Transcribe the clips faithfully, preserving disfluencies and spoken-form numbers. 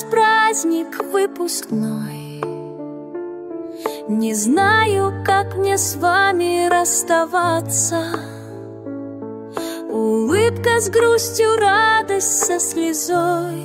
нас праздник выпускной. Не знаю, как мне с вами расставаться. Улыбка с грустью, радость со слезой.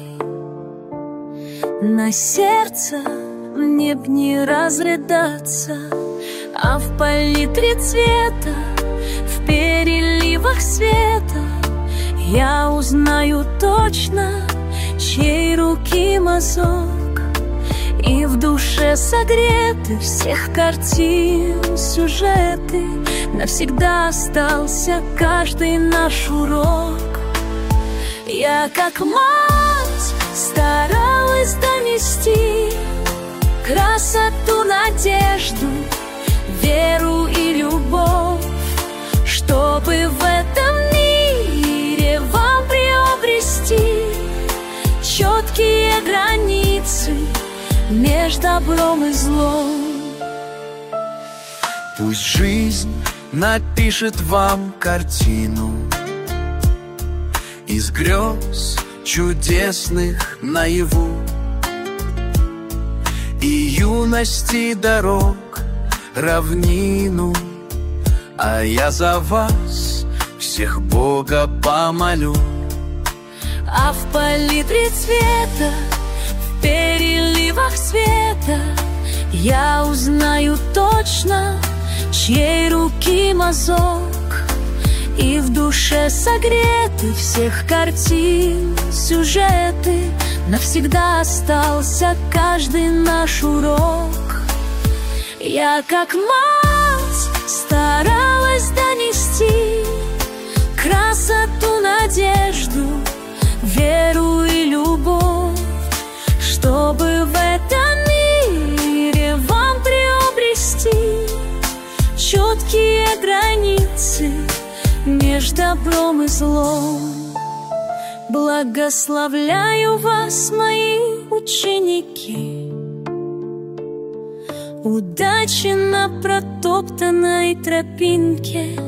На сердце мне б не разрыдаться, а в палитре цвета, в переливах света я узнаю точно, чьей руки мазок. И в душе согреты всех картин сюжеты. Навсегда остался каждый наш урок. Я, как мать, старалась донести красоту, надежду, веру и любовь, чтобы в этом мире вам приобрести четкие границы между добром и злом. Пусть жизнь напишет вам картину из грез чудесных наяву и юности дорог равнину. А я за вас всех Бога помолю. А в палитре цвета, в переливах света я узнаю точно, чьей руки мазок. И в душе согреты всех картин сюжеты. Навсегда остался каждый наш урок. Я, как мать, старалась донести красоту, надежду, веру и любовь, чтобы в этом мире вам приобрести четкие границы между добром и злом. Благословляю вас, мои ученики, удачи на протоптанной тропинке.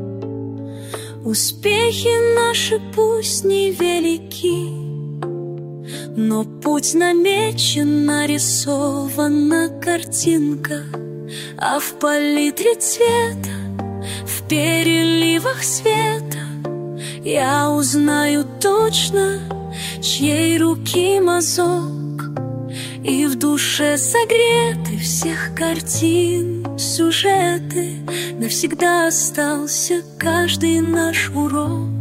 Успехи наши пусть невелики, но путь намечен, нарисована картинка. А в палитре цвета, в переливах света я узнаю точно, чьей руки мазок. И в душе согреты всех картин сюжеты. Навсегда остался каждый наш урок.